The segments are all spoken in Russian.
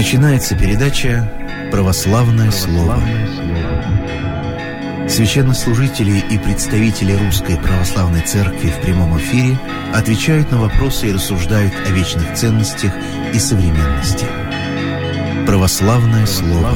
Начинается передача «Православное слово». Священнослужители и представители Русской Православной Церкви в прямом эфире отвечают на вопросы и рассуждают о вечных ценностях и современности. «Православное слово».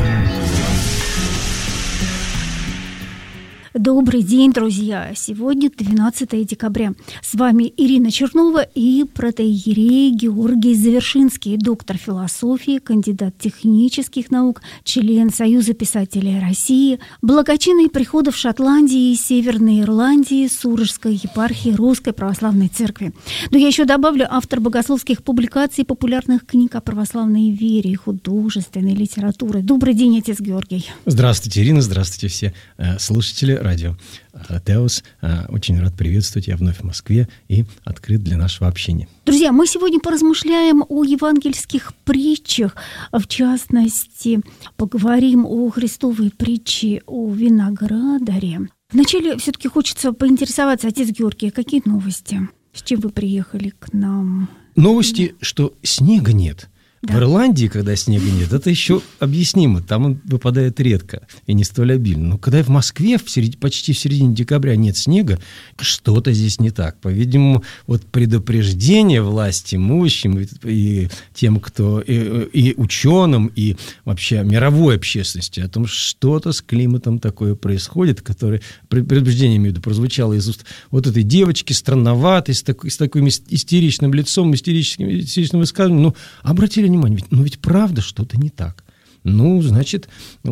Добрый день, друзья! Сегодня 12 декабря. С вами Ирина Чернова и протоиерей Георгий Завершинский, доктор философии, кандидат технических наук, член Союза писателей России, благочинный приходов Шотландии и Северной Ирландии, Сурожской епархии Русской Православной Церкви. Но я еще добавлю автор богословских публикаций, популярных книг о православной вере и художественной литературы. Добрый день, отец Георгий. Здравствуйте, Ирина, здравствуйте все слушатели радио Теос. Очень рад приветствовать. Я вновь в Москве и открыт для нашего общения. Друзья, мы сегодня поразмышляем о евангельских притчах. В частности, поговорим о Христовой притче о виноградаре. Вначале все-таки хочется поинтересоваться, отец Георгий, какие новости? С чем вы приехали к нам? Новости, что снега нет. Да. В Ирландии, когда снега нет, это еще объяснимо. Там он выпадает редко и не столь обильно. Но когда в Москве почти в середине декабря нет снега, что-то здесь не так. По-видимому, вот предупреждение власть имущим и тем, кто и ученым, и вообще мировой общественности о том, что-то с климатом такое происходит, которое, предупреждение, имею в виду, прозвучало из уст вот этой девочки, странноватой, с таким истеричным лицом, истеричным высказыванием. Ну, обратили внимание, ведь правда что-то не так. Ну, значит,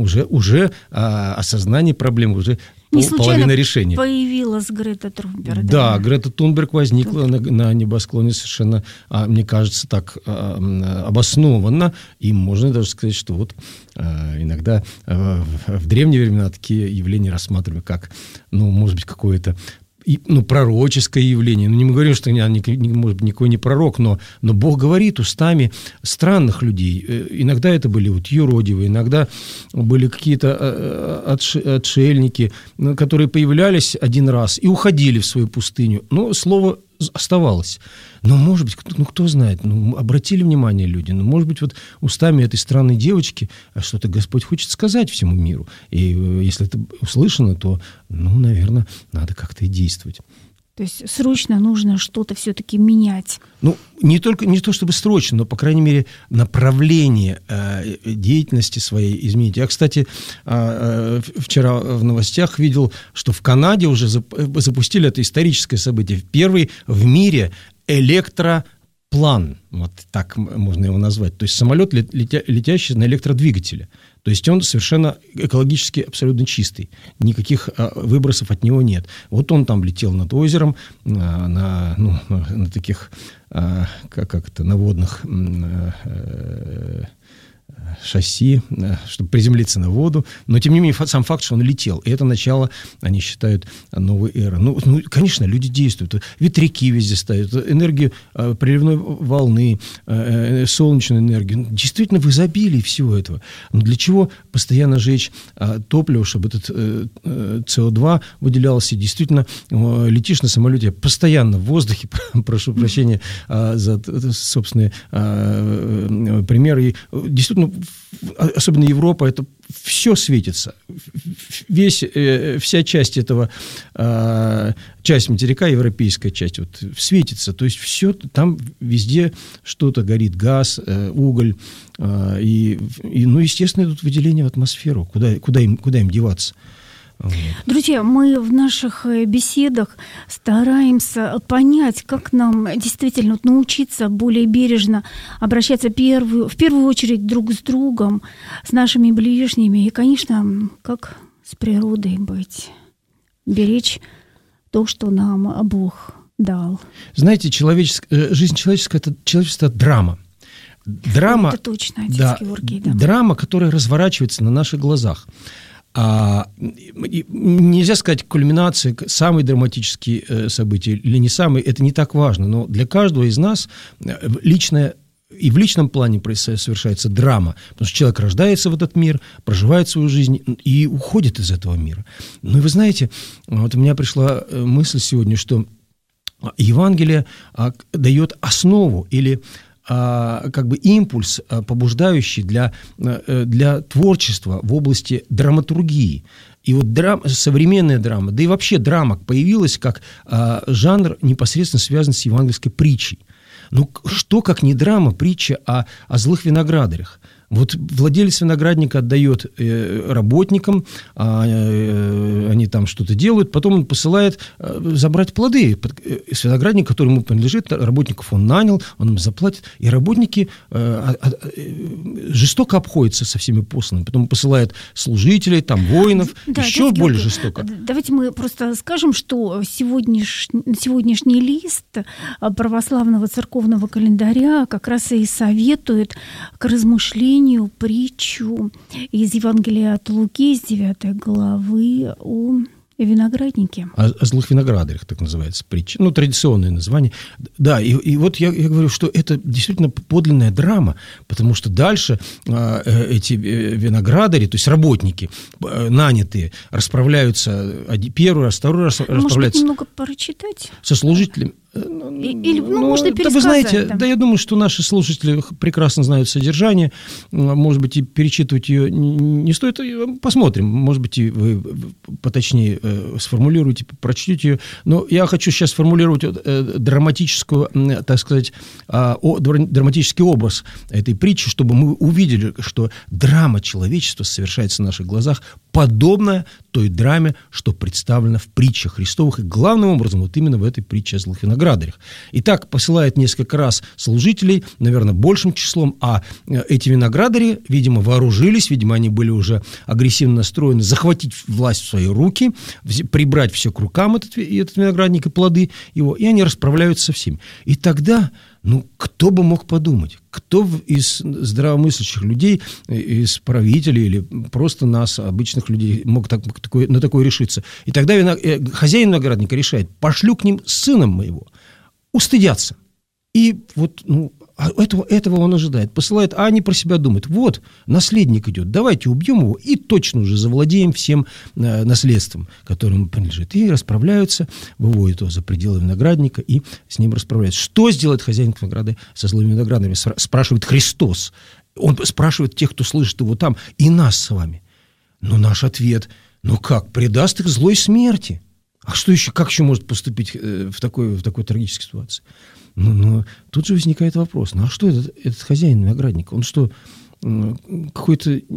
уже осознание проблемы, уже половина решения. Появилась Грета Тунберг. Да, Грета Тунберг возникла на небосклоне совершенно, мне кажется, так обоснованно. И можно даже сказать, что вот иногда в древние времена такие явления рассматривали как, может быть, какое-то пророческое явление. Не мы говорим, что может быть, никакой не пророк, но Бог говорит устами странных людей. Иногда это были юродивые, иногда были какие-то отшельники, которые появлялись один раз и уходили в свою пустыню. Но слово оставалось. Но, может быть, кто знает, обратили внимание люди, может быть, вот устами этой странной девочки что-то Господь хочет сказать всему миру. И если это услышано, то, наверное, надо как-то и действовать. То есть срочно нужно что-то все-таки менять. Не то чтобы срочно, но, по крайней мере, направление деятельности своей изменить. Я, кстати, вчера в новостях видел, что в Канаде уже запустили это историческое событие. Первый в мире электроплан, вот так можно его назвать. То есть самолет, летящий на электродвигателе. То есть он совершенно экологически абсолютно чистый. Никаких выбросов от него нет. Вот он там летел над озером, на таких, на водных шасси, чтобы приземлиться на воду. Но, тем не менее, сам факт, что он летел. И это начало, они считают, новой эры. Конечно, люди действуют. Ветряки везде ставят, энергию приливной волны, солнечную энергию. Действительно, в изобилии всего этого. Но для чего постоянно жечь топливо, чтобы этот СО2 выделялся? Действительно, летишь на самолете постоянно в воздухе, прошу прощения за собственные примеры. И действительно, особенно Европа, это все светится. Вся часть этого, часть материка, европейская часть, светится. То есть все, там везде что-то горит, газ, уголь. Естественно, идут выделения в атмосферу. Куда им деваться? Друзья, мы в наших беседах стараемся понять, как нам действительно научиться более бережно обращаться в первую очередь друг с другом, с нашими ближними и, конечно, как с природой быть, беречь то, что нам Бог дал. Знаете, жизнь человеческая – это драма. Драма, это точно, отец Георгий. Да. Драма, которая разворачивается на наших глазах. Нельзя сказать кульминации, самые драматические события или не самые, это не так важно, но для каждого из нас личное и в личном плане совершается драма, потому что человек рождается в этот мир, проживает свою жизнь и уходит из этого мира. И вы знаете, вот у меня пришла мысль сегодня, что Евангелие дает основу или как бы импульс, побуждающий для творчества в области драматургии. И вот современная драма, да и вообще драма появилась как жанр, непосредственно связан с евангельской притчей. Ну, что, как не драма, притча о злых виноградарях? Вот владелец виноградника отдает работникам, они там что-то делают, потом он посылает забрать плоды с виноградника, который ему принадлежит, работников он нанял, он им заплатит, и работники жестоко обходятся со всеми посланными, потом посылает служителей, там, воинов, да, еще более жестоко. Давайте мы просто скажем, что сегодняшний лист православного церковного календаря как раз и советует к размышлению притчу из Евангелия от Луки, с 9 главы, о винограднике. О злых виноградарях, так называется притча. Ну, традиционное название. Да, и вот я говорю, что это действительно подлинная драма, потому что дальше эти виноградари, то есть работники, нанятые, расправляются первый раз, второй раз расправляются. Может быть, немного прочитать? Со служителями. Или, можно пересказать. Да, вы знаете, да, я думаю, что наши слушатели прекрасно знают содержание. Может быть, и перечитывать ее не стоит. Посмотрим. Может быть, и вы поточнее сформулируете, прочтете ее. Но я хочу сейчас сформулировать драматическую, так сказать, драматический образ этой притчи, чтобы мы увидели, что драма человечества совершается на наших глазах, подобная той драме, что представлена в притчах Христовых, и главным образом вот именно в этой притче о злых виноградарях. Итак, посылает несколько раз служителей, наверное, большим числом, а эти виноградари, видимо, вооружились, видимо, они были уже агрессивно настроены захватить власть в свои руки, прибрать все к рукам этот виноградник и плоды его, и они расправляются со всеми. И тогда, кто бы мог подумать, кто из здравомыслящих людей, из правителей или просто нас, обычных людей, мог на такое решиться. И тогда хозяин виноградника решает: пошлю к ним сына моего, устыдятся. И вот, этого он ожидает. Посылает, а они про себя думают: вот, наследник идет, давайте убьем его и точно уже завладеем всем наследством, которое ему принадлежит. И расправляются, выводят его за пределы виноградника и с ним расправляются. Что сделает хозяин винограда со злыми виноградарями? Спрашивает Христос. Он спрашивает тех, кто слышит его там, и нас с вами. Но наш ответ: как, предаст их злой смерти? А что еще, как еще может поступить в такой трагической ситуации? Но тут же возникает вопрос: а что этот хозяин виноградника? Он что, какой-то, я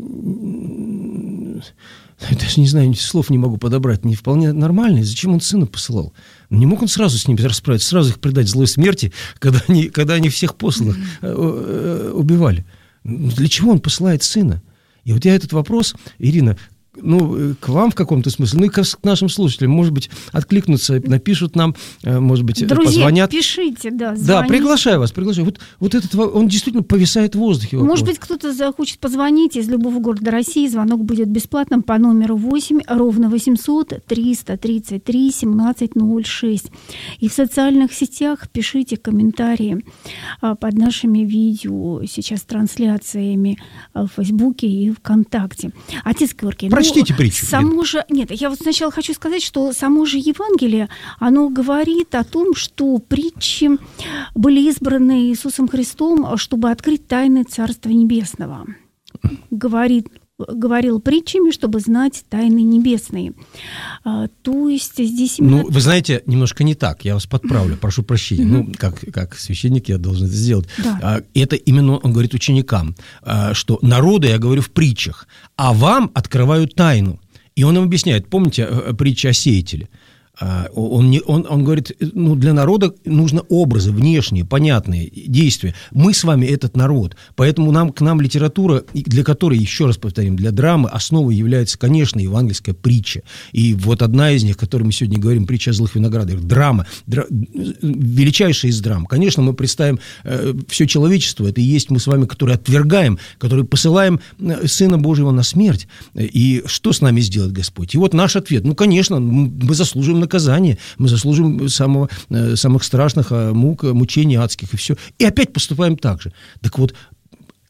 даже не знаю, слов не могу подобрать, не вполне нормальный? Зачем он сына посылал? Не мог он сразу с ними расправиться, сразу их предать злой смерти, когда они всех посланных убивали? Для чего он посылает сына? И вот я этот вопрос, Ирина, к вам в каком-то смысле, и к нашим слушателям, может быть, откликнутся, напишут нам, может быть, друзья, позвонят. пишите, звоните. Да, приглашаю вас. Вот этот, он действительно повисает в воздухе. Может быть, кто-то захочет позвонить из любого города России, звонок будет бесплатным по номеру 8 800 333 1706. И в социальных сетях пишите комментарии под нашими видео, сейчас трансляциями в Фейсбуке и ВКонтакте. Отец Георгий, прочтите притчу. Я вот сначала хочу сказать, что само же Евангелие, оно говорит о том, что притчи были избраны Иисусом Христом, чтобы открыть тайны Царства Небесного. Говорил притчами, чтобы знать тайны небесные. То есть здесь именно... вы знаете, немножко не так. Я вас подправлю, прошу прощения. Как священник я должен это сделать. Да. Это именно он говорит ученикам, что народу я говорю в притчах, а вам открываю тайну. И он им объясняет, помните притчу о сеятеле? Он говорит, для народа нужны образы внешние, понятные действия. Мы с вами этот народ, поэтому к нам литература, для которой, еще раз повторим, для драмы основой является, конечно, евангельская притча. И вот одна из них, о которой мы сегодня говорим, притча о злых виноградарях, драма, величайшая из драм. Конечно, мы представим все человечество, это и есть мы с вами, которые отвергаем, которые посылаем Сына Божьего на смерть. И что с нами сделает Господь? И вот наш ответ: конечно, мы заслуживаем наказание, мы заслужим самых страшных мук, мучений адских и все. И опять поступаем так же. Так вот,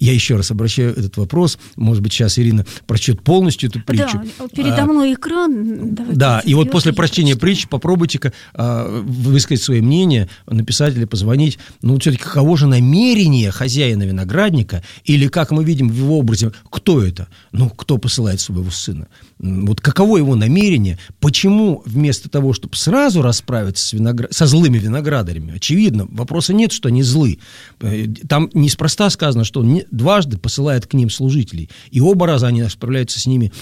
Я еще раз обращаю этот вопрос, может быть, сейчас Ирина прочтет полностью эту притчу. Да, передо мной экран. Да, и вот после прочтения притчи попробуйте-ка высказать свое мнение, написать или позвонить. Ну, все-таки каково же намерение хозяина виноградника, или, как мы видим в его образе, кто это? Ну, кто посылает своего сына? Вот каково его намерение? Почему вместо того, чтобы сразу расправиться со злыми виноградарями, очевидно, вопроса нет, что они злы. Там неспроста сказано, что он дважды посылает к ним служителей, и оба раза они расправляются с ними,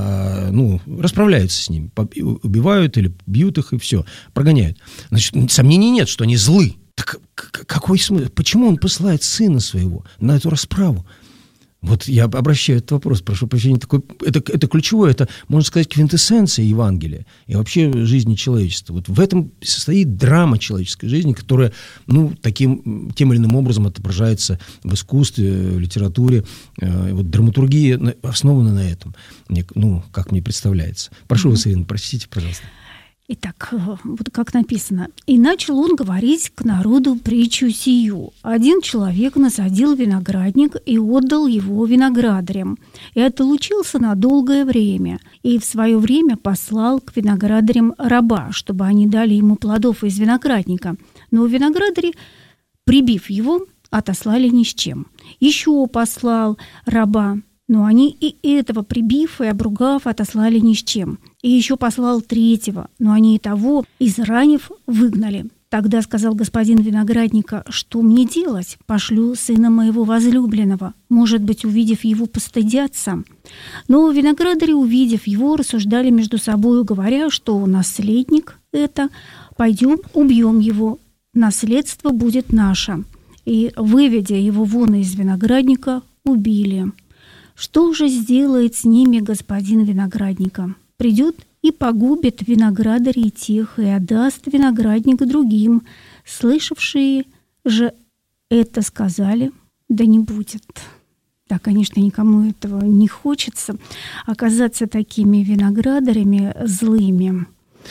убивают или бьют их, и все, прогоняют. Значит, сомнений нет, что они злы. Так какой смысл? Почему он посылает сына своего на эту расправу? Вот я обращаю этот вопрос, прошу прощения, это ключевое, это, можно сказать, квинтэссенция Евангелия и вообще жизни человечества. Вот в этом состоит драма человеческой жизни, которая, тем или иным образом отображается в искусстве, в литературе. Вот драматургия основана на этом, как мне представляется. Прошу вас, Ирина, простите, пожалуйста. Итак, вот как написано. «И начал он говорить к народу притчу сию. Один человек насадил виноградник и отдал его виноградарям, и отлучился на долгое время, и в свое время послал к виноградарям раба, чтобы они дали ему плодов из виноградника. Но виноградари, прибив его, отослали ни с чем. Еще послал раба, но они и этого, прибив и обругав, отослали ни с чем. И еще послал третьего, но они и того, изранив, выгнали. Тогда сказал господин виноградника: что мне делать? Пошлю сына моего возлюбленного. Может быть, увидев его, постыдятся. Но виноградари, увидев его, рассуждали между собою, говоря, что наследник это, пойдем, убьем его, наследство будет наше. И, выведя его вон из виноградника, убили. Что же сделает с ними господин виноградника? Придет и погубит виноградарей тех, и отдаст виноградник другим. Слышавшие же это сказали: да не будет. Да, конечно, никому этого не хочется, оказаться такими виноградарями злыми.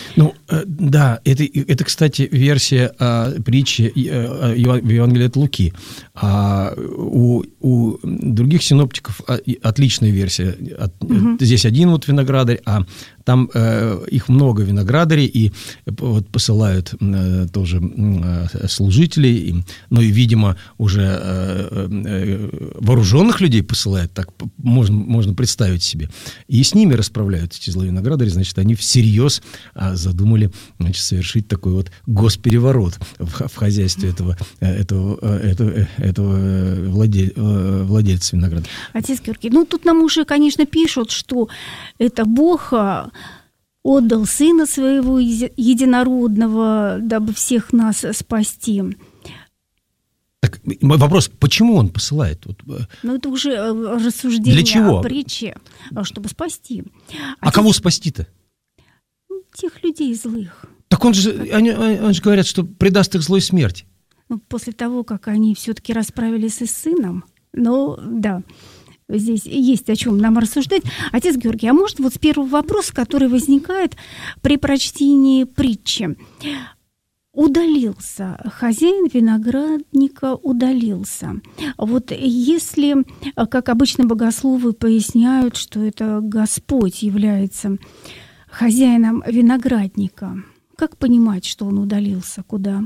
Да, это, кстати, версия притчи в Евангелии от Луки. А у других синоптиков отличная версия. Здесь один вот виноградарь, а там их много виноградарей, и вот посылают тоже служителей, но и, видимо, уже вооруженных людей посылают, так можно представить себе. И с ними расправляют эти злые виноградари, значит, они всерьез задумали, значит, совершить такой вот госпереворот в хозяйстве этого владельца винограда. Отец Георгий, тут нам уже, конечно, пишут, что это Бог отдал Сына Своего Единородного, дабы всех нас спасти. Так, вопрос, почему он посылает? Это уже рассуждение для чего? О притче, чтобы спасти. А кого спасти-то? Тех людей злых. Так они же говорят, что предаст их злой смерти. После того, как они все-таки расправились и с сыном, да, здесь есть о чем нам рассуждать. Отец Георгий, а может вот с первого вопроса, который возникает при прочтении притчи. Удалился, хозяин виноградника удалился. Вот если, как обычно богословы поясняют, что это Господь является хозяином виноградника, как понимать, что он удалился, куда?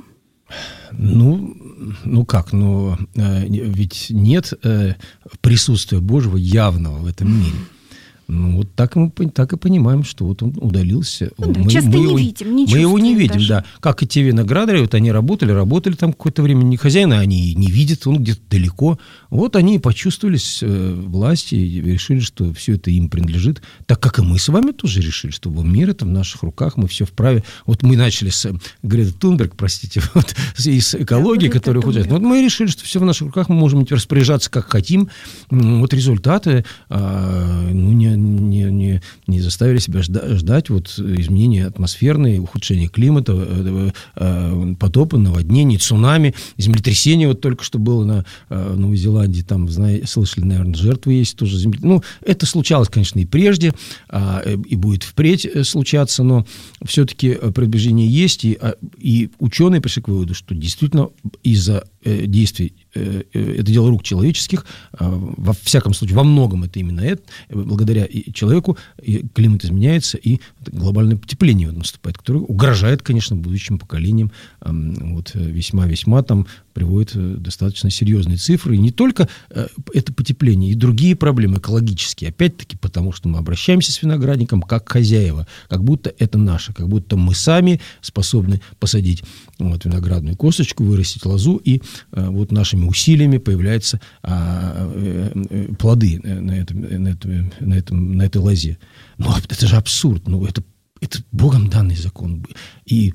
Ведь нет присутствия Божьего явного в этом мире. Вот так мы так и понимаем, что вот он удалился. Часто не видим, не чувствуем. Мы его не видим, даже. Да. Как и те виноградари, вот они работали там какое-то время, не хозяина, они не видят, он где-то далеко. Вот они и почувствовали власть и решили, что все это им принадлежит. Так как и мы с вами тоже решили, что мир это в наших руках, мы все вправе. Вот мы начали с Греты Тунберг, простите, и с экологии, которая уходит. Вот мы решили, что все в наших руках, мы можем распоряжаться как хотим. Вот результаты, не заставили себя ждать вот изменения атмосферные, ухудшения климата, потопы, наводнений, цунами, землетрясение вот только что было на Новой Зеландии, там, слышали, наверное, жертвы есть тоже землетрясение. Это случалось, конечно, и прежде, и будет впредь случаться, но все-таки приближение есть, и ученые пришли к выводу, что действительно из-за действий это дело рук человеческих, во всяком случае, во многом это именно это, благодаря человеку климат изменяется, и глобальное потепление наступает, которое угрожает, конечно, будущим поколениям, вот, весьма-весьма там приводит достаточно серьезные цифры. И не только это потепление, и другие проблемы экологические. Опять-таки, потому что мы обращаемся с виноградником как хозяева, как будто это наше, как будто мы сами способны посадить вот виноградную косточку, вырастить лозу, и вот нашими усилиями появляются плоды на этой лозе. Ну, это же абсурд. Ну, это Богом данный закон. И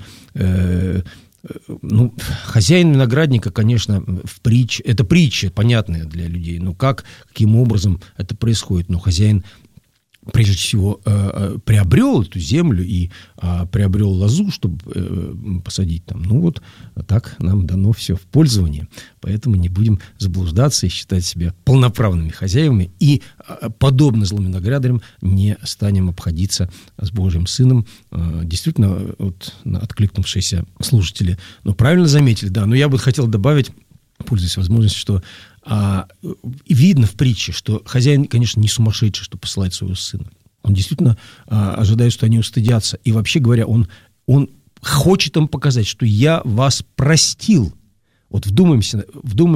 хозяин виноградника, конечно, это притча, понятная для людей. Но каким образом это происходит? Но хозяин, прежде всего, приобрел эту землю и приобрел лозу, чтобы посадить там. Ну вот так нам дано все в пользование. Поэтому не будем заблуждаться и считать себя полноправными хозяевами. И, подобно злым виноградарям, не станем обходиться с Божьим Сыном. Действительно, вот откликнувшиеся слушатели, правильно заметили, да. Но я бы хотел добавить, пользуясь возможностью, что видно в притче, что хозяин, конечно, не сумасшедший, что посылает своего сына. Он действительно ожидает, что они устыдятся. И вообще говоря, он хочет им показать, что я вас простил. Вот вдумаемся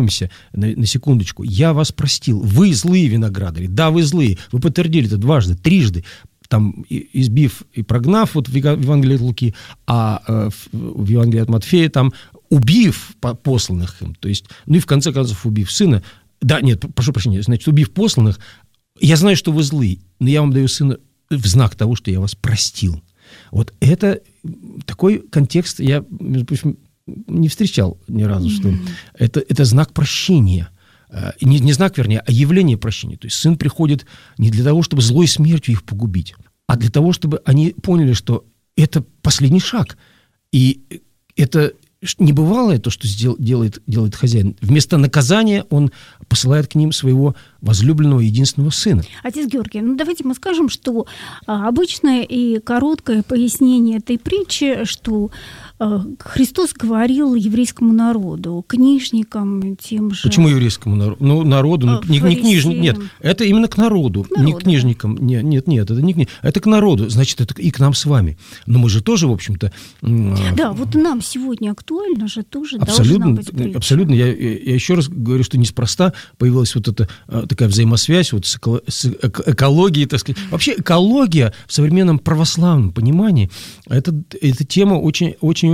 на секундочку. Я вас простил. Вы злые виноградари. Да, вы злые. Вы подтвердили это дважды, трижды. Там, избив и прогнав вот в Евангелии от Луки, а в Евангелии от Матфея там убив посланных им, то есть, и в конце концов убив сына, прошу прощения, значит, убив посланных, я знаю, что вы злые, но я вам даю сына в знак того, что я вас простил. Вот это такой контекст я, между прочим, не встречал ни разу, что это знак прощения. Не знак, вернее, а явление прощения. То есть сын приходит не для того, чтобы злой смертью их погубить, а для того, чтобы они поняли, что это последний шаг. И это небывалое то, что делает хозяин. Вместо наказания он посылает к ним своего возлюбленного единственного сына. Отец Георгий, давайте мы скажем, что обычное и короткое пояснение этой притчи, что Христос говорил еврейскому народу, книжникам, тем же... Почему еврейскому народу? Народу, не книжникам. Нет, это именно к народу, не к книжникам. Нет, это не к ним. Это к народу, значит, это и к нам с вами. Но мы же тоже, в общем-то... Да, вот нам сегодня актуально же тоже должна быть притча. Абсолютно. Я еще раз говорю, что неспроста появилась вот эта такая взаимосвязь вот с экологией, так сказать. Вообще экология в современном православном понимании это тема очень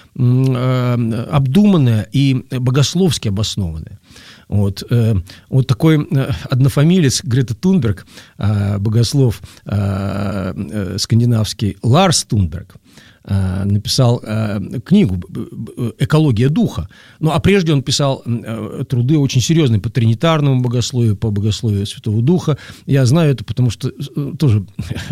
обдуманная и богословски обоснованная. Вот такой однофамилец Грета Тунберг, богослов скандинавский Ларс Тунберг, написал книгу «Экология духа». А прежде он писал труды очень серьезные по тринитарному богословию, по богословию Святого Духа. Я знаю это, потому что тоже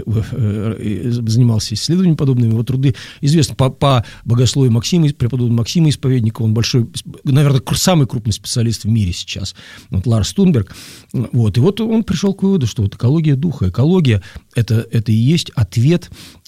занимался исследованием подобными. Его труды известны по богословию преподобного Максима Исповедника. Он большой, наверное, самый крупный специалист в мире сейчас. Ларс Тунберг. И вот он пришел к выводу, что экология духа, экология – это и есть ответ,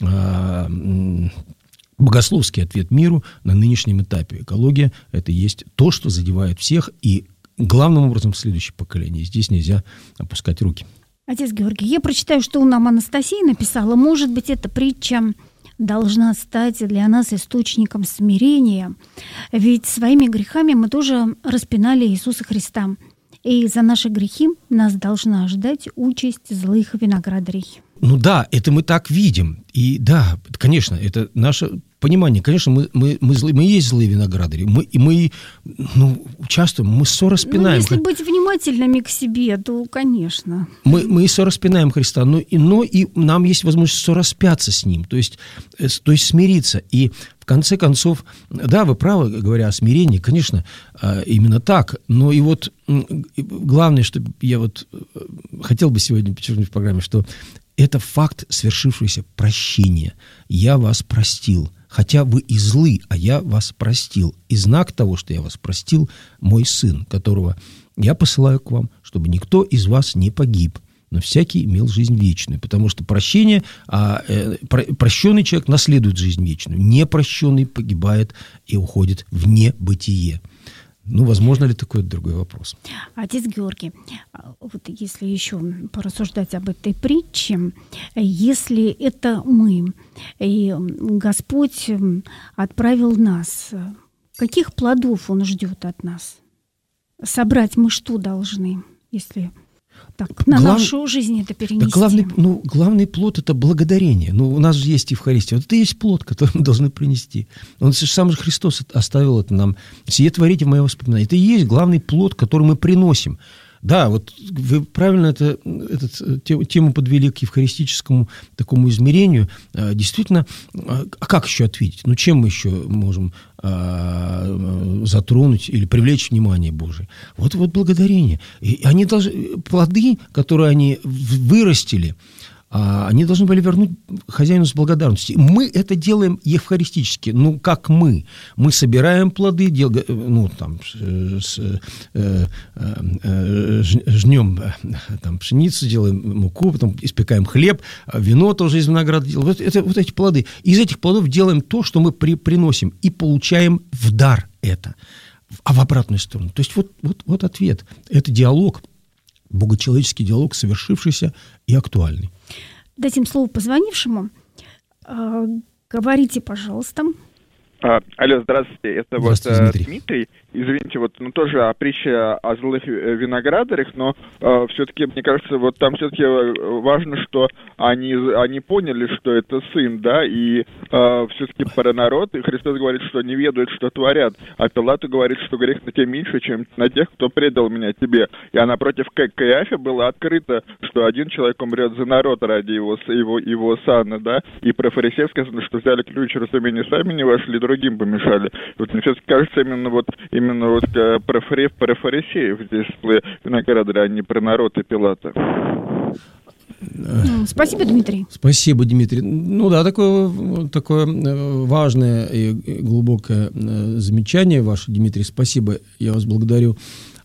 богословский ответ миру на нынешнем этапе. Экология – это и есть то, что задевает всех, и главным образом в следующее поколение. Здесь нельзя опускать руки. Отец Георгий, я прочитаю, что нам Анастасия написала. Может быть, эта притча должна стать для нас источником смирения. Ведь своими грехами мы тоже распинали Иисуса Христа. И за наши грехи нас должна ждать участь злых виноградарей. Да, это мы так видим. И да, конечно, это наше понимание. Конечно, мы есть злые виноградари. Мы участвуем, мы сораспинаем. Если быть внимательными к себе, то, конечно. Мы сораспинаем Христа, но и нам есть возможность сораспяться с Ним, то есть смириться. И в конце концов, да, вы правы, говоря о смирении, конечно, именно так. Но и вот главное, что я хотел бы сегодня подчеркнуть в программе, что это факт свершившегося прощения. Я вас простил, хотя вы и злы, а я вас простил. И знак того, что я вас простил, мой сын, которого я посылаю к вам, чтобы никто из вас не погиб, но всякий имел жизнь вечную. Потому что прощение, прощенный человек наследует жизнь вечную. Непрощенный погибает и уходит в небытие. Ну, возможно ли такое, это другой вопрос. Отец Георгий, вот если еще порассуждать об этой притче, если это мы, и Господь отправил нас, каких плодов Он ждет от нас? Собрать мы что должны, если так на нашу жизнь это перенести? Да, главный плод – это благодарение. У нас же есть Евхаристия. Вот это и есть плод, который мы должны принести. Сам же Христос оставил это нам. «Сие творите в мое воспоминание». Это и есть главный плод, который мы приносим. Да, вот вы правильно эту тему подвели к евхаристическому такому измерению. Действительно, а как еще ответить? Чем мы еще можем затронуть или привлечь внимание Божие? Вот благодарение. И они должны, плоды, которые они вырастили, они должны были вернуть хозяину с благодарностью. Мы это делаем евхаристически. Как мы? Мы собираем плоды, жнем пшеницу, делаем муку, потом испекаем хлеб, вино тоже из винограда делаем. Вот эти плоды. Из этих плодов делаем то, что мы приносим, и получаем в дар это. А в обратную сторону. То есть вот ответ. Это диалог, богочеловеческий диалог, совершившийся и актуальный. Дадим слово позвонившему. Говорите, пожалуйста. Алло, здравствуйте. Это здравствуйте, Дмитрий. Извините, тоже притча о злых виноградарях, но все-таки, мне кажется, там все-таки важно, что они поняли, что это сын, да, и все-таки про народ, и Христос говорит, что не ведают, что творят, а Пилат говорит, что грех на тебе меньше, чем на тех, кто предал меня тебе. И напротив Каиафе было открыто, что один человек умрет за народ ради его сана, да, и про фарисеев сказано, что взяли ключ разумения сами не вошли, другим помешали. Мне все-таки кажется, именно про фарисеев здесь виноградаря, а не про народ и Пилата. Спасибо, Дмитрий. Спасибо, Дмитрий. Такое важное и глубокое замечание ваше, Дмитрий. Спасибо, я вас благодарю.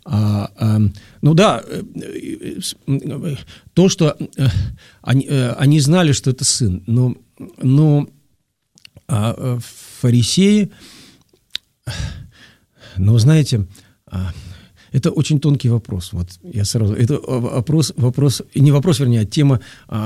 То, что они знали, что это сын, но фарисеи, знаете, это очень тонкий вопрос. Это вопрос, не вопрос, вернее, а тема,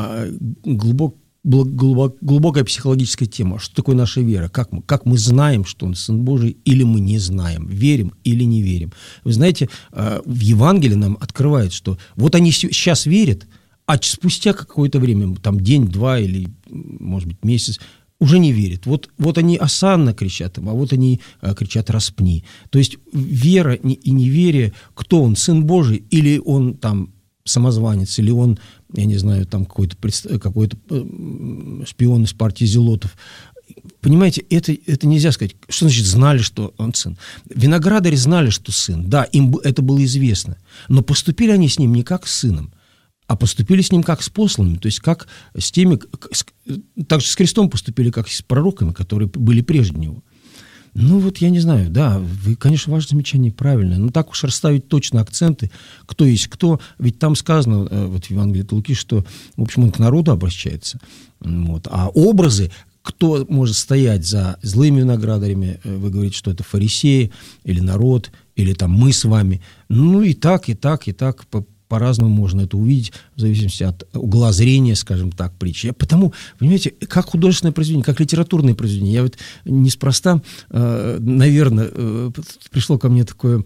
глубокая психологическая тема. Что такое наша вера? Как мы знаем, что Он Сын Божий, или мы не знаем? Верим или не верим? Вы знаете, в Евангелии нам открывает, что вот они сейчас верят, а спустя какое-то время, день, два или, может быть, месяц, уже не верят. Вот они осанно кричат, а вот они кричат «распни». То есть вера и неверие, кто он, Сын Божий, или он самозванец, или он, я не знаю, какой-то шпион из партии зелотов. Понимаете, это нельзя сказать. Что значит знали, что он сын? Виноградари знали, что сын. Да, им это было известно. Но поступили они с ним не как с сыном, а поступили с ним как с посланными, то есть как с теми, также с Христом поступили, как с пророками, которые были прежде него. Я не знаю, да, вы, конечно, ваше замечание правильное, но так уж расставить точно акценты, кто есть кто, ведь там сказано, в Евангелии от Луки, что, в общем, он к народу обращается, а образы, кто может стоять за злыми виноградарями, вы говорите, что это фарисеи, или народ, или мы с вами, и так, по-разному можно это увидеть, в зависимости от угла зрения, скажем так, притчи. Потому, понимаете, как художественное произведение, как литературное произведение. Я неспроста, наверное, пришло ко мне такое,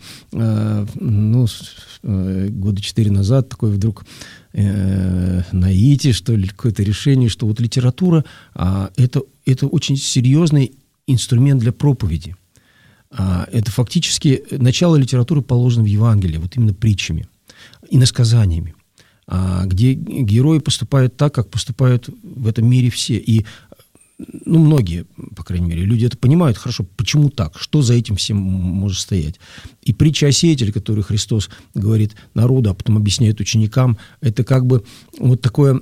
года 4 назад, такое вдруг наитие, что ли, какое-то решение, что литература это очень серьезный инструмент для проповеди. Это фактически начало литературы положено в Евангелии, именно притчами. Иносказаниями, где герои поступают так, как поступают в этом мире все. И, многие, по крайней мере, люди это понимают хорошо, почему так, что за этим всем может стоять. И притча о сеятеле, которую Христос говорит народу, а потом объясняет ученикам, это такое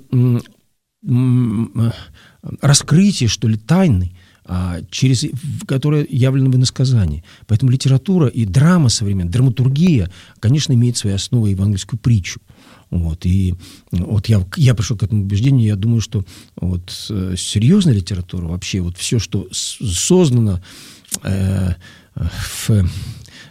раскрытие, что ли, тайны, которое явлено в иносказании. Поэтому литература и драма современная, драматургия, конечно, имеет своей основой евангельскую притчу. И я пришел к этому убеждению, я думаю, что серьезная литература, вообще все, что создано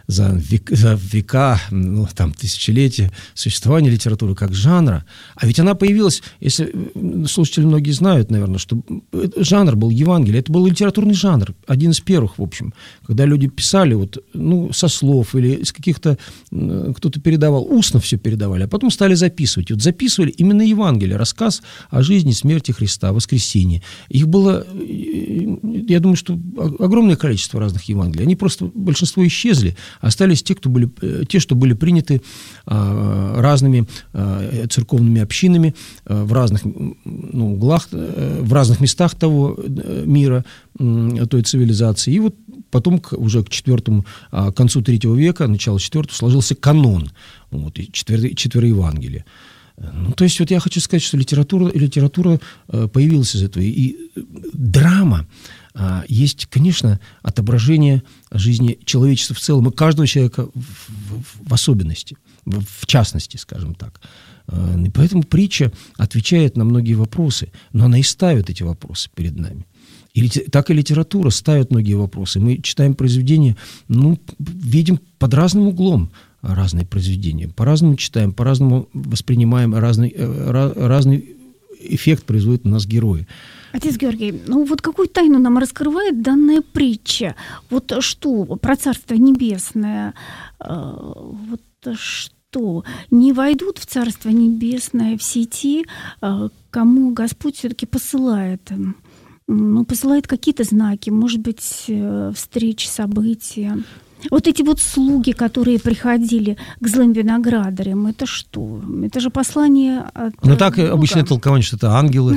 за века, ну, там, тысячелетия существования литературы как жанра. А ведь она появилась, если слушатели многие знают, наверное, что жанр был Евангелие, это был литературный жанр, один из первых, в общем, когда люди писали вот, ну, со слов или из каких-то, кто-то передавал, устно все передавали, а потом стали записывать. И вот записывали именно Евангелие, рассказ о жизни, смерти Христа, воскресении. Их было, я думаю, что огромное количество разных Евангелий. Они просто, большинство исчезли, остались те, что были приняты разными церковными общинами в разных углах, в разных местах того мира, той цивилизации. И вот потом уже к концу III века, начало IV, сложился канон, вот, четверо Евангелия. Ну, то есть вот я хочу сказать, что литература появилась из этого. И драма есть, конечно, отображение жизни человечества в целом, и каждого человека в особенности, в частности, скажем так. И поэтому притча отвечает на многие вопросы, но она и ставит эти вопросы перед нами. Так и литература ставит многие вопросы. Мы читаем произведения, видим под разным углом разные произведения, по-разному читаем, по-разному воспринимаем, разный эффект производят на нас герои. Отец Георгий, вот какую тайну нам раскрывает данная притча? Вот что про Царство Небесное? Вот что? Не войдут в Царство Небесное все те, кому Господь все-таки посылает? Посылает какие-то знаки, может быть, встречи, события. Вот эти вот слуги, которые приходили к злым виноградарям, это что? Это же послание от Бога. Так обычное толкование, что это ангелы.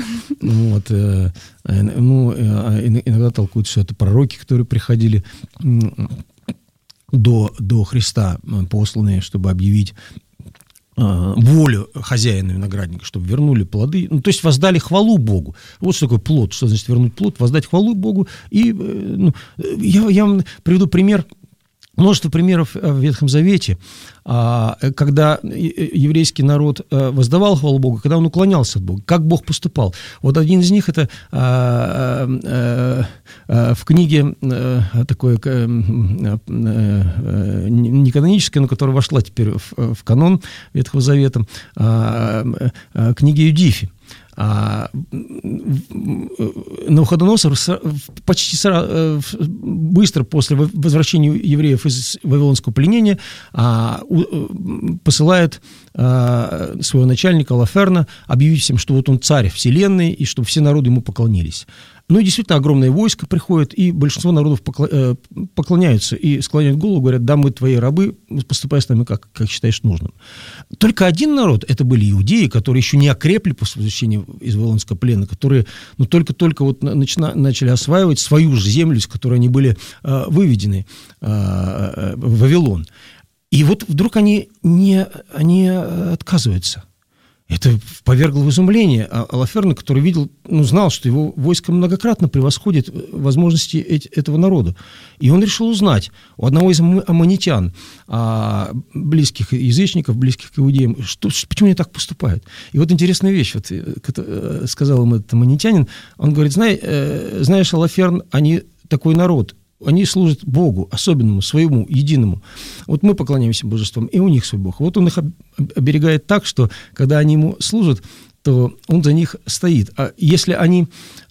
Иногда толкуют, что это пророки, которые приходили до Христа, посланные, чтобы объявить волю хозяина виноградника, чтобы вернули плоды, то есть воздали хвалу Богу. Вот что такое плод, что значит вернуть плод, воздать хвалу Богу. И я вам приведу пример. Множество примеров в Ветхом Завете, когда еврейский народ воздавал хвалу Богу, когда он уклонялся от Бога, как Бог поступал. Вот один из них это в книге такой не канонической, но которая вошла теперь в канон Ветхого Завета, книге Юдифи. Навуходоносор почти быстро после возвращения евреев из вавилонского пленения посылает своего начальника Алаферна объявить всем, что вот он царь вселенной, и чтобы все народы ему поклонились. И действительно, огромное войско приходит, и большинство народов поклоняются и склоняют голову, говорят: да, мы твои рабы, поступай с нами, как считаешь нужным. Только один народ, это были иудеи, которые еще не окрепли после возвращения из вавилонского плена, которые только-только вот начали осваивать свою же землю, с которой они были выведены в Вавилон. И вот вдруг они отказываются. Это повергло в изумление Алаферна, который знал, что его войско многократно превосходит возможности этого народа. И он решил узнать у одного из аммонитян, близких язычников, близких к иудеям, почему они так поступают. И вот интересная вещь, сказал ему этот аммонитянин, он говорит: знаешь, Алаферн, они такой народ, они служат Богу, особенному, своему, единому. Вот мы поклоняемся божествам, и у них свой Бог. Вот он их оберегает так, что когда они ему служат, то он за них стоит. А если они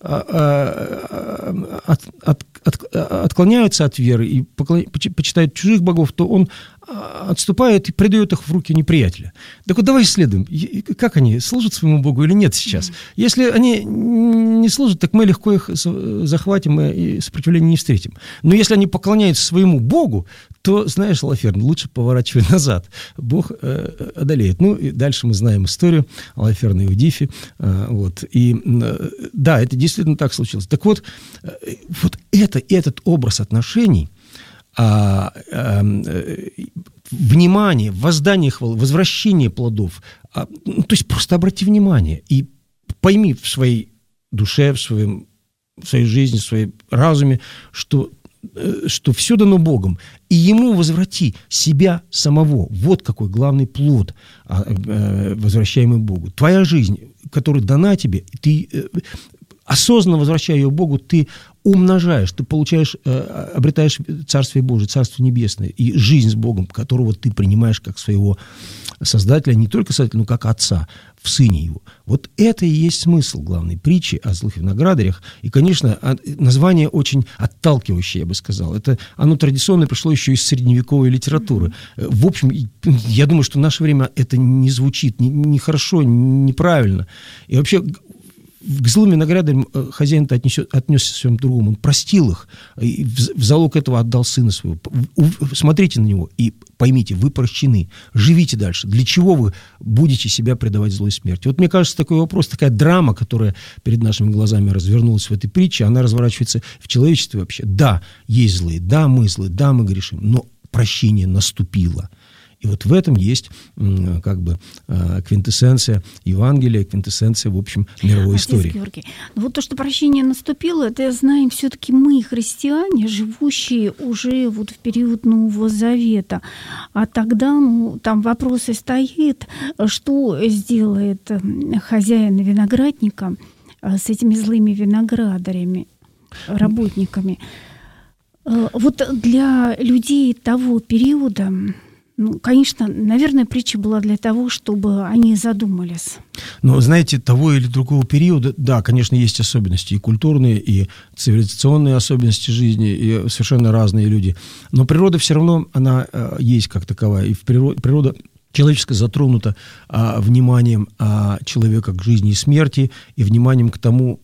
отклоняются от веры и почитают чужих богов, то он отступает и предает их в руки неприятеля. Так вот, давай исследуем, как они служат своему Богу или нет сейчас. Если они не служат, так мы легко их захватим и сопротивления не встретим. Но если они поклоняются своему Богу, то, знаешь, Алаферн, лучше поворачивай назад. Бог одолеет. И дальше мы знаем историю Алаферна и Юдифи. И да, это действительно так случилось. Так вот этот образ отношений, внимание, воздание хвалы, возвращение плодов, то есть просто обрати внимание и пойми в своей душе, в своей жизни, в своем разуме, что все дано Богом, и Ему возврати себя самого. Вот какой главный плод, возвращаемый Богу. Твоя жизнь, которая дана тебе, ты осознанно возвращая ее Богу, ты умножаешь, ты получаешь, обретаешь Царствие Божие, Царство Небесное и жизнь с Богом, которого ты принимаешь как своего Создателя, не только Создателя, но как Отца в Сыне Его. Вот это и есть смысл главной притчи о злых виноградарях. И, конечно, название очень отталкивающее, я бы сказал. Оно традиционно пришло еще из средневековой литературы. В общем, я думаю, что в наше время это не звучит ни хорошо, неправильно. И вообще к злым виноградарям хозяин-то отнесся совсем другому. Он простил их, и в залог этого отдал сына своего. Смотрите на него и поймите, вы прощены, живите дальше. Для чего вы будете себя предавать злой смерти? Вот мне кажется, такой вопрос, такая драма, которая перед нашими глазами развернулась в этой притче, она разворачивается в человечестве вообще. Да, есть злые, да, мы злые, да, мы грешим, но прощение наступило. И вот в этом есть как бы квинтэссенция Евангелия, квинтэссенция, в общем, мировой истории. Георгий, вот то, что прощение наступило, это знаем все-таки мы, христиане, живущие уже вот в период Нового Завета. А тогда там вопрос и стоит, что сделает хозяин виноградника с этими злыми виноградарями, работниками. Вот для людей того периода... конечно, наверное, притча была для того, чтобы они задумались. Но, знаете, того или другого периода, да, конечно, есть особенности и культурные, и цивилизационные особенности жизни, и совершенно разные люди. Но природа все равно, она есть как таковая. И природа человеческая затронута вниманием человека к жизни и смерти, и вниманием к тому,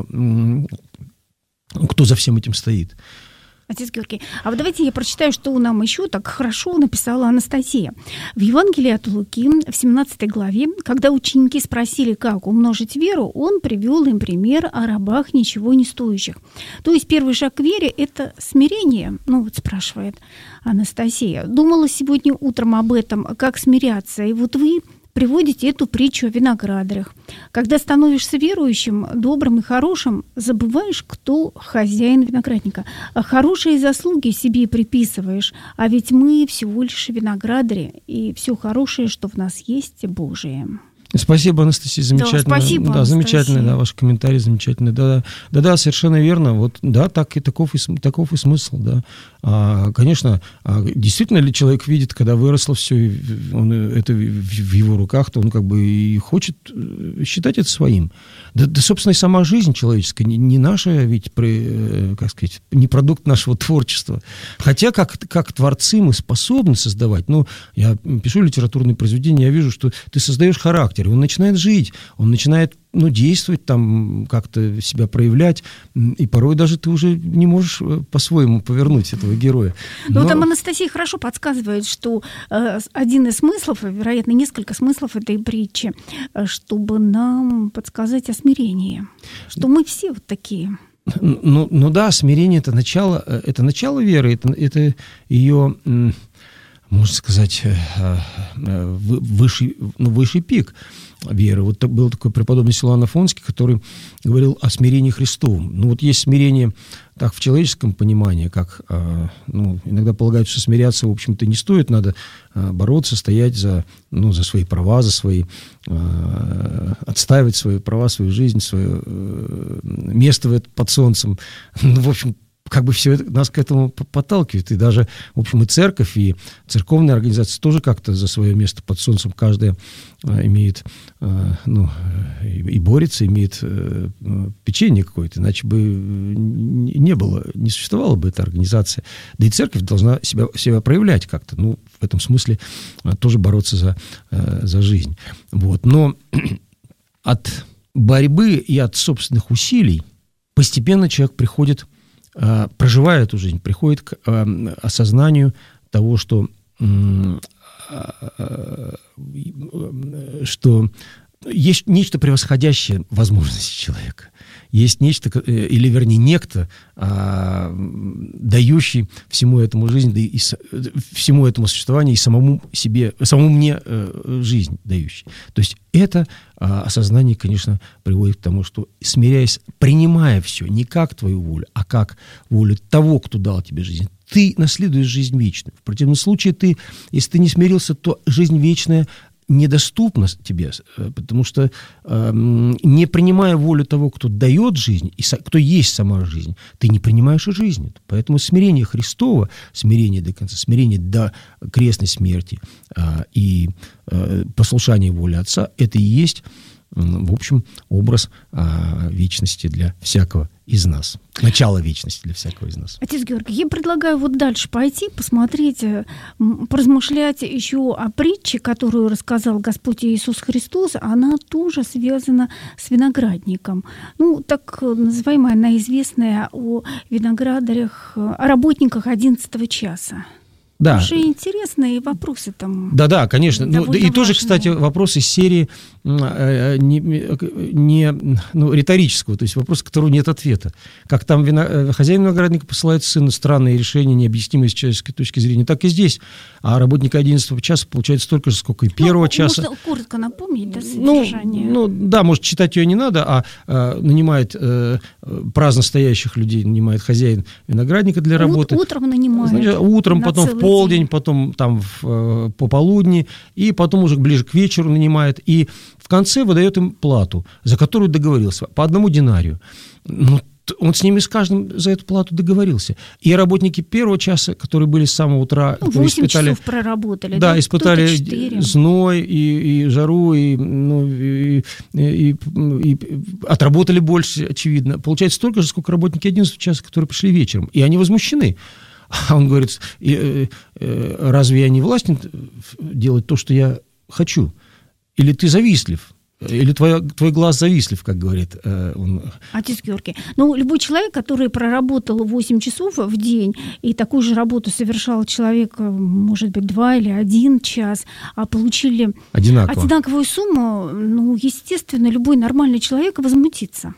кто за всем этим стоит. Отец Георгий, а вот давайте я прочитаю, что нам еще так хорошо написала Анастасия. В Евангелии от Луки, в 17 главе, когда ученики спросили, как умножить веру, он привел им пример о рабах ничего не стоящих. То есть первый шаг к вере – это смирение, спрашивает Анастасия. Думала сегодня утром об этом, как смиряться, и вот вы приводите эту притчу о виноградарях. Когда становишься верующим, добрым и хорошим, забываешь, кто хозяин виноградника. А хорошие заслуги себе приписываешь, а ведь мы всего лишь виноградари, и все хорошее, что в нас есть, Божие. Спасибо, Анастасия, замечательно. Да, спасибо, да, Анастасия. Замечательный, да, ваш комментарий замечательный. Да, совершенно верно. Вот, да, таков и смысл, да. Конечно, действительно ли человек видит, когда выросло все, это в его руках, то он как бы и хочет считать это своим. Да, собственно, и сама жизнь человеческая не наша, ведь, не продукт нашего творчества. Хотя, как творцы мы способны создавать. Я пишу литературные произведения, я вижу, что ты создаешь характер, и он начинает жить, он начинает действовать, там, как-то себя проявлять, и порой даже ты уже не можешь по-своему повернуть этого героя. Но там Анастасия хорошо подсказывает, что один из смыслов, вероятно, несколько смыслов этой притчи, чтобы нам подсказать о смирении, что мы все вот такие. Да, смирение – это начало веры, это ее, можно сказать, высший пик веры. Вот был такой преподобный Силуан Афонский, который говорил о смирении Христовом. Есть смирение так в человеческом понимании, как иногда полагают, что смиряться, в общем-то, не стоит, надо бороться, стоять за свои права, отстаивать свои права, свою жизнь, свое место под солнцем. В общем, как бы все это нас к этому подталкивает. И даже, в общем, и церковь, и церковные организации тоже как-то за свое место под солнцем каждая имеет, и борется, имеет печенье какое-то, иначе бы не существовала бы эта организация. Да и церковь должна себя проявлять как-то, в этом смысле тоже бороться за жизнь. Но от борьбы и от собственных усилий постепенно человек проживая эту жизнь, приходит к осознанию того, что есть нечто превосходящее возможности человека. Есть нечто, или вернее некто, дающий всему этому жизнь, да и всему этому существованию, и самому мне жизнь дающий. То есть это осознание, конечно, приводит к тому, что, смиряясь, принимая все не как твою волю, а как волю того, кто дал тебе жизнь, ты наследуешь жизнь вечную. В противном случае если ты не смирился, то жизнь вечная недоступна тебе, потому что не принимая волю того, кто дает жизнь, и кто есть сама жизнь, ты не принимаешь и жизнь. Поэтому смирение Христово, смирение до конца, смирение до крестной смерти и послушание воле Отца, это и есть, в общем, образ вечности для всякого из нас. Начало вечности для всякого из нас. Отец Георгий, я предлагаю вот дальше пойти, посмотреть, поразмышлять еще о притче, которую рассказал Господь Иисус Христос. Она тоже связана с виноградником. Ну, так называемая, она известная о виноградарях, о работниках 11 часа. Да. Уже интересные вопросы там. Да, конечно. И важные. тоже, кстати, вопрос из серии риторического, то есть вопрос, которого нет ответа. Как там хозяин виноградника посылает сына, странные решения, необъяснимые с человеческой точки зрения, так и здесь. А работник 11 часа получает столько же, сколько и первого часа. Можно коротко напомнить, да, содержание? Да, может, читать ее не надо, а нанимает праздно стоящих людей, нанимает хозяин виноградника для работы. Утром нанимает. Значит, утром, потом в полдень, потом там пополудни, и потом уже ближе к вечеру нанимает, и в конце выдает им плату, за которую договорился, по 1 динарию. Он с ними с каждым за эту плату договорился. И работники первого часа, которые были с самого утра... 8 часов проработали. Да, испытали зной и жару, и отработали больше, очевидно. Получается столько же, сколько работники 11 часа, которые пришли вечером. И они возмущены. А он говорит, разве я не властен делать то, что я хочу? Или ты завистлив? Или твой глаз завистлив, как говорит он. Отец Георгий, любой человек, который проработал 8 часов в день, и такую же работу совершал человек, может быть, 2 или 1 час, а получили одинаковую сумму, естественно, любой нормальный человек возмутится.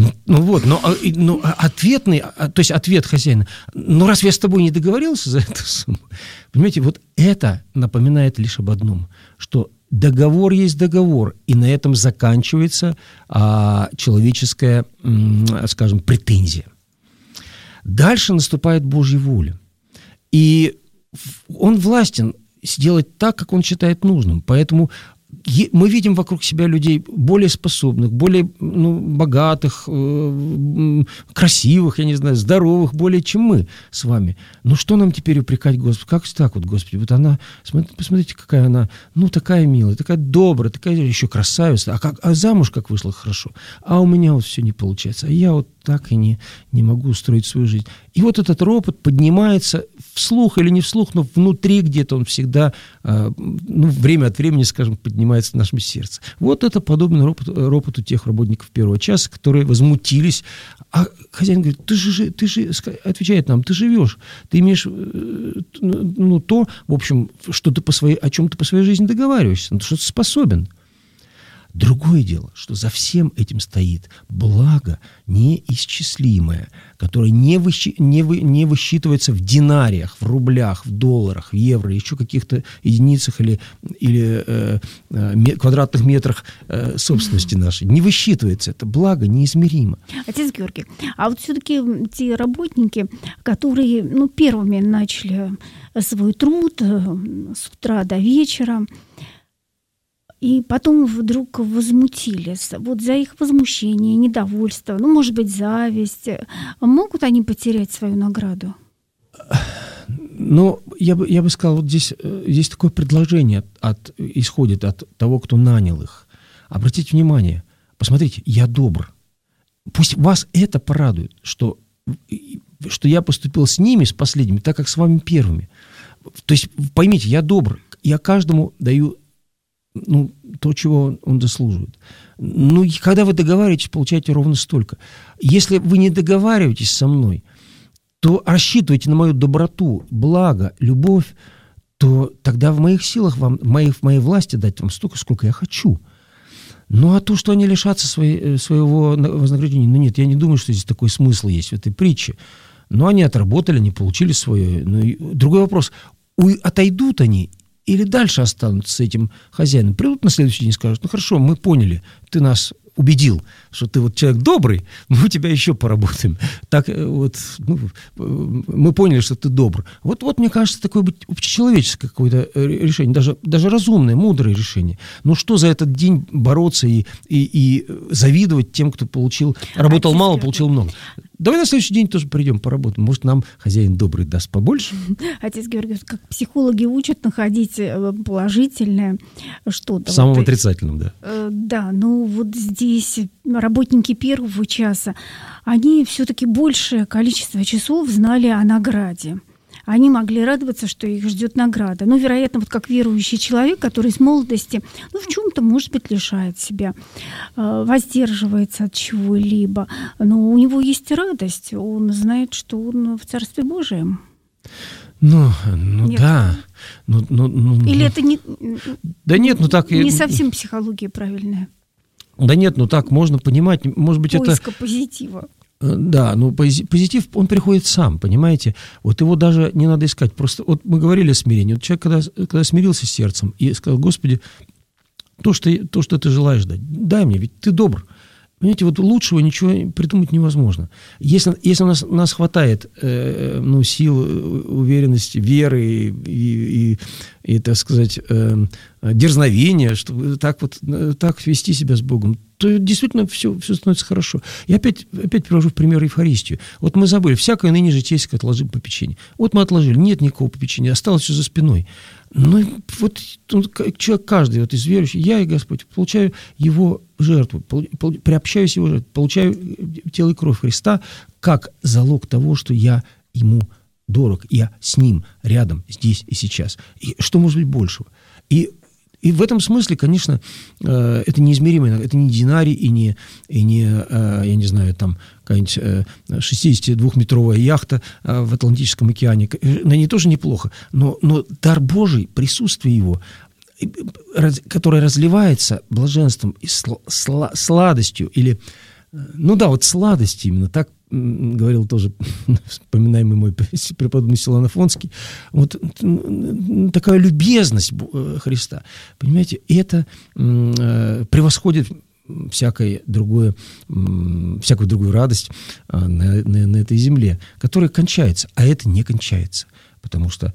Ответ хозяина, разве я с тобой не договорился за эту сумму? Понимаете, вот это напоминает лишь об одном, что договор есть договор, и на этом заканчивается человеческая, скажем, претензия. Дальше наступает Божья воля. И он властен сделать так, как он считает нужным. Поэтому мы видим вокруг себя людей более способных, более богатых, красивых, я не знаю, здоровых, более чем мы с вами. Что нам теперь упрекать Господу? Как так вот, Господи? Вот она, посмотрите, какая она, такая милая, такая добрая, такая еще красавица. А замуж как вышла хорошо. А у меня вот все не получается. А я вот так и не могу устроить свою жизнь. И вот этот ропот поднимается вслух или не вслух, но внутри где-то он всегда, время от времени, скажем, поднимается в нашем сердце. Вот это подобно ропоту тех работников первого часа, которые возмутились. А хозяин говорит, ты же отвечает нам, ты живешь, ты имеешь то, в общем, о чем ты по своей жизни договариваешься, что ты способен. Другое дело, что за всем этим стоит благо неисчислимое, которое не высчитывается в динариях, в рублях, в долларах, в евро, еще каких-то единицах или квадратных метрах собственности нашей. Не высчитывается. Это благо неизмеримо. Отец Георгий, а вот все-таки те работники, которые первыми начали свой труд с утра до вечера, и потом вдруг возмутились. Вот за их возмущение, недовольство, может быть, зависть. Могут они потерять свою награду? Я бы сказал, вот здесь такое предложение исходит от того, кто нанял их. Обратите внимание, посмотрите, я добр. Пусть вас это порадует, что я поступил с ними, с последними, так как с вами первыми. То есть, поймите, я добр, я каждому даю то, чего он заслуживает. И когда вы договариваетесь, получаете ровно столько. Если вы не договариваетесь со мной, то рассчитываете на мою доброту, благо, любовь, то тогда в моих силах, в моей власти дать вам столько, сколько я хочу. А то, что они лишатся своего вознаграждения, нет, я не думаю, что здесь такой смысл есть в этой притче. Они отработали, они получили свое. Другой вопрос, отойдут они или дальше останутся с этим хозяином? Придут на следующий день и скажут, хорошо, мы поняли, ты нас убедил, что ты вот человек добрый, мы у тебя еще поработаем. Так вот, мы поняли, что ты добр. Вот мне кажется, такое быть общечеловеческое какое-то решение, даже разумное, мудрое решение. Но что за этот день бороться и завидовать тем, кто работал мало, получил много? Давай на следующий день тоже придем поработаем. Может, нам хозяин добрый даст побольше? Отец Георгий, как психологи учат находить положительное что-то. В самом отрицательном, да. Да, ну вот здесь работники первого часа, они все-таки большее количество часов знали о награде. Они могли радоваться, что их ждет награда. Ну, вероятно, вот как верующий человек, который с молодости, в чем-то, может быть, лишает себя, воздерживается от чего-либо. Но у него есть радость. Он знает, что он в Царстве Божием. Ну да. Или это не... Да нет, так... Не совсем психология правильная. Да нет, так можно понимать. Может быть, поиска позитива. Да, позитив, он приходит сам, понимаете? Вот его даже не надо искать. Просто вот мы говорили о смирении. Вот человек, когда смирился сердцем и сказал: Господи, то, что ты желаешь дать, дай мне, ведь ты добр. Понимаете, вот лучшего ничего придумать невозможно. Если нас хватает сил, уверенности, веры и так сказать, дерзновения, чтобы так вести себя с Богом, то действительно все становится хорошо. Я опять привожу в пример Евхаристию. Вот мы забыли, всякое ныне житейское отложим попечение. Вот мы отложили, нет никакого попечения, осталось все за спиной. Ну, вот человек каждый из верующих, я и Господь, получаю его жертву, приобщаюсь его жертву, получаю тело и кровь Христа как залог того, что я ему дорог, я с ним рядом, здесь и сейчас. И что может быть большего? И в этом смысле, конечно, это неизмеримо. Это не динарий и не я не знаю, там какая-нибудь 62-метровая яхта в Атлантическом океане. На ней тоже неплохо. Но дар Божий, присутствие его, которое разливается блаженством и сладостью, или, сладостью именно, так говорил тоже вспоминаемый мой преподобный Силуан Афонский, вот такая любезность Христа, понимаете, это превосходит всякую другую радость на этой земле, которая кончается, а это не кончается, потому что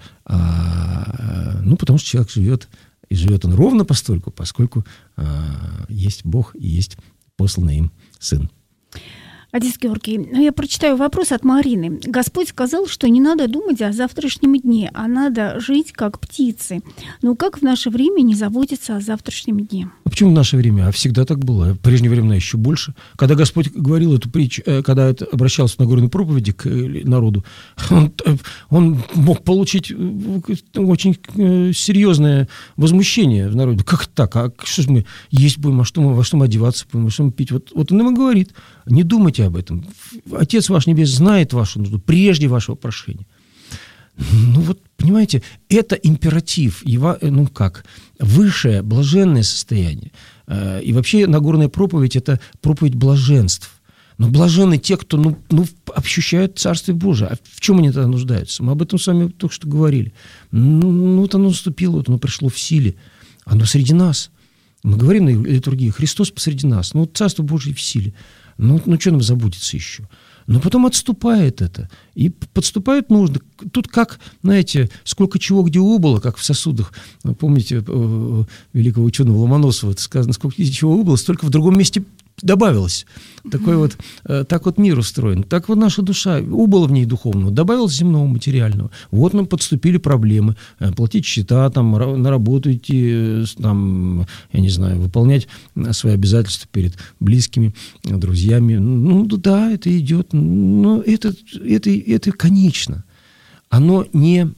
человек живет, и живет он ровно постольку, поскольку есть Бог и есть посланный им Сын. Отец Георгий, я прочитаю вопрос от Марины. Господь сказал, что не надо думать о завтрашнем дне, а надо жить как птицы. Но как в наше время не заботиться о завтрашнем дне? А почему в наше время? А всегда так было. В прежние времена еще больше. Когда Господь говорил эту притчу, когда обращался в Нагорной проповеди к народу, он мог получить очень серьезное возмущение в народе. Как так? А что же мы есть будем? Во что мы одеваться будем? Во что мы пить? Вот он им и говорит. Не думайте об этом. Отец ваш Небесный знает вашу нужду прежде вашего прошения. Понимаете, это императив, высшее, блаженное состояние. И вообще Нагорная проповедь – это проповедь блаженств. Но блаженны те, кто ощущают Царствие Божие. А в чем они тогда нуждаются? Мы об этом с вами только что говорили. Оно наступило, оно пришло в силе. Оно среди нас. Мы говорим на литургии: Христос посреди нас. Царство Божие в силе. Что нам заботиться еще? Но потом отступает это, и подступают нужды. Тут как, знаете, сколько чего где убыло, как в сосудах. Помните великого ученого Ломоносова, это сказано, сколько чего убыло, столько в другом месте добавилось. Так вот мир устроен. Так вот наша душа, убыла в ней духовного, добавилось земного, материального. Вот нам подступили проблемы. Платить счета, на работу идти, выполнять свои обязательства перед близкими, друзьями. Да, это идет. Но это конечно. Оно не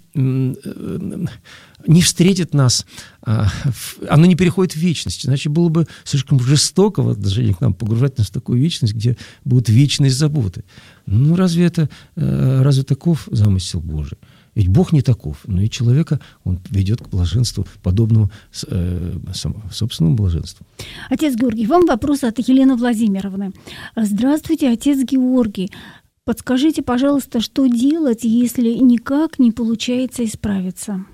встретит нас, оно не переходит в вечность. Иначе было бы слишком жестоко в отношении к нам погружать нас в такую вечность, где будут вечные заботы. Разве таков замысел Божий? Ведь Бог не таков, но и человека он ведет к блаженству, подобному собственному блаженству. Отец Георгий, вам вопрос от Елены Владимировны. Здравствуйте, отец Георгий. Подскажите, пожалуйста, что делать, если никак не получается исправиться?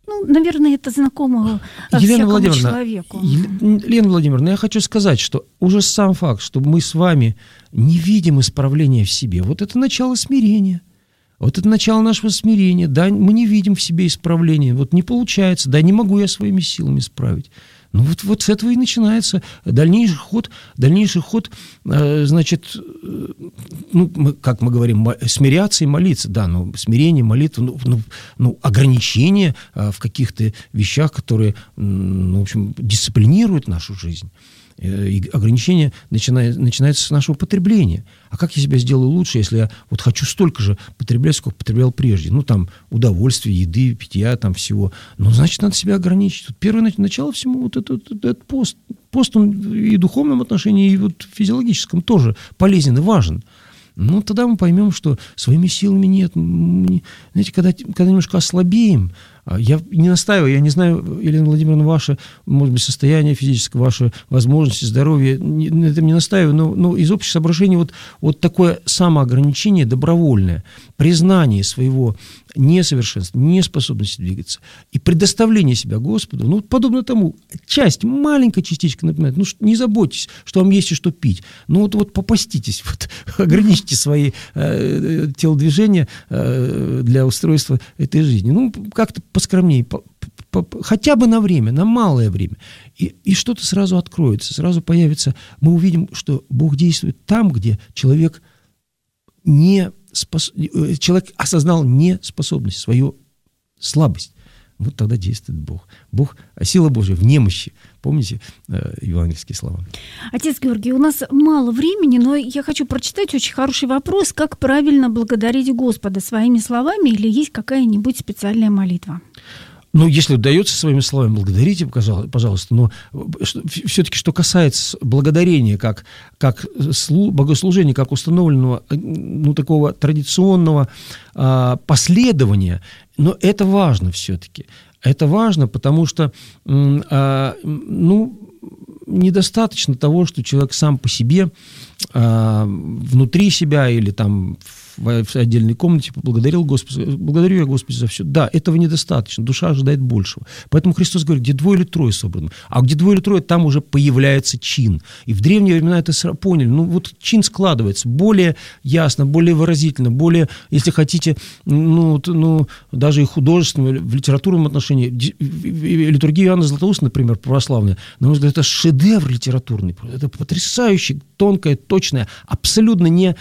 наверное, это знакомо всякому человеку. Елена Владимировна, я хочу сказать, что уже сам факт, что мы с вами не видим исправления в себе, вот это начало смирения. Вот это начало нашего смирения. Да, мы не видим в себе исправления. Вот не получается. Да, не могу я своими силами исправить. Ну, вот с этого и начинается дальнейший ход, значит, как мы говорим, смиряться и молиться. Да, но смирение, молитва, ограничения в каких-то вещах, которые, в общем, дисциплинируют нашу жизнь. И ограничение начинается с нашего потребления. А как я себя сделаю лучше, если я вот хочу столько же потреблять, сколько потреблял прежде? Удовольствие, еды, питья, всего. Значит, надо себя ограничить. Вот первое начало всему вот этот пост. Пост, он и в духовном отношении, и вот в физиологическом тоже полезен и важен. Тогда мы поймем, что своими силами нет. Знаете, когда немножко ослабеем, я не настаиваю, я не знаю, Елена Владимировна, ваше, может быть, состояние физическое, ваши возможности, здоровье, на этом не настаиваю, но из общих соображений вот такое самоограничение добровольное, признание своего несовершенства, неспособности двигаться и предоставление себя Господу, подобно тому, маленькая частичка напоминает, не заботьтесь, что вам есть и что пить, попаститесь, ограничьте свои телодвижения для устройства этой жизни, как-то поскромнее, хотя бы на время, на малое время, и что-то сразу откроется, сразу появится, мы увидим, что Бог действует там, где человек осознал неспособность, свою слабость. Вот тогда действует Бог. Сила Божья в немощи. Помните евангельские слова? Отец Георгий, у нас мало времени, но я хочу прочитать очень хороший вопрос. Как правильно благодарить Господа? Своими словами или есть какая-нибудь специальная молитва? Если удается своими словами, благодарите, пожалуйста, но все-таки, что касается благодарения, как богослужения, как установленного, такого традиционного последования, но это важно все-таки. Это важно, потому что, недостаточно того, что человек сам по себе, внутри себя или в отдельной комнате поблагодарил Господа, благодарю я Господа за все. Да, этого недостаточно, душа ожидает большего. Поэтому Христос говорит, где 2 или 3 собраны, а где 2 или 3, там уже появляется чин. И в древние времена это поняли. Чин складывается более ясно, более выразительно, более, если хотите, даже и художественно, в литературном отношении. Литургия Иоанна Златоуста, например, православная, на мой взгляд, это шедевр литературный. Это потрясающе, тонкое, точное, абсолютно не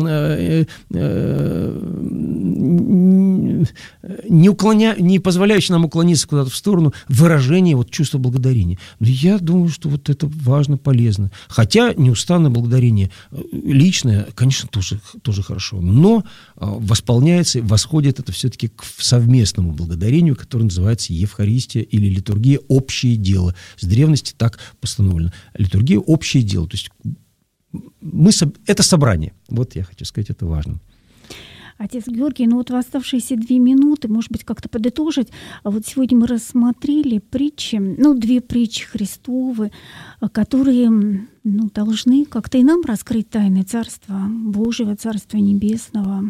позволяющий нам уклониться куда-то в сторону выражения чувства благодарения. Но я думаю, что это важно, полезно. Хотя неустанное благодарение личное, конечно, тоже хорошо. Но восполняется, восходит это все-таки к совместному благодарению, которое называется Евхаристия или литургия «Общее дело». С древности так постановлено. Литургия «Общее дело». То есть это собрание. Вот я хочу сказать, это важно. Отец Георгий, в оставшиеся 2 минуты, может быть, как-то подытожить. Сегодня мы рассмотрели притчи, 2 притчи Христовы, которые должны как-то и нам раскрыть тайны Царства Божьего, Царства Небесного.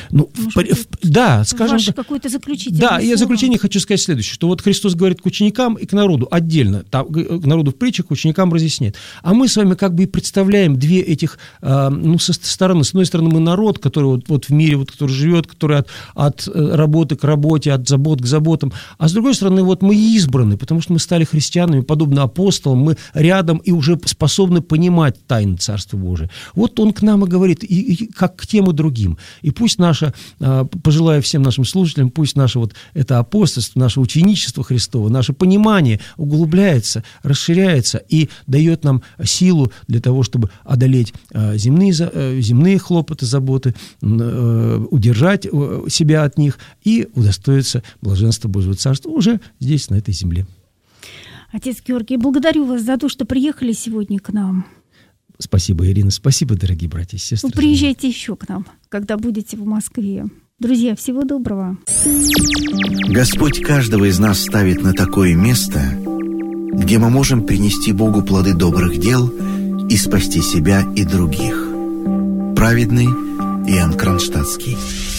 Скажем... Ваше какое-то заключительное слово. Я в заключение хочу сказать следующее, что Христос говорит к ученикам и к народу отдельно, к народу в притчах, к ученикам разъясняет. А мы с вами и представляем 2 этих стороны. С одной стороны, мы народ, который в мире, который живет, который от работы к работе, от забот к заботам. А с другой стороны, мы избраны, потому что мы стали христианами, подобно апостолам, мы рядом и уже способны понимать тайны Царства Божия. Он к нам и говорит, и как к тем и другим. И пусть пожелаю всем нашим слушателям, пусть наше это апостольство, наше ученичество Христово, наше понимание углубляется, расширяется и дает нам силу для того, чтобы одолеть земные хлопоты, заботы, удержать себя от них и удостоиться блаженства Божьего Царства уже здесь, на этой земле. Отец Георгий, благодарю вас за то, что приехали сегодня к нам. Спасибо, Ирина. Спасибо, дорогие братья и сестры. Приезжайте еще к нам, когда будете в Москве. Друзья, всего доброго. Господь каждого из нас ставит на такое место, где мы можем принести Богу плоды добрых дел и спасти себя и других. Праведный Иоанн Кронштадтский.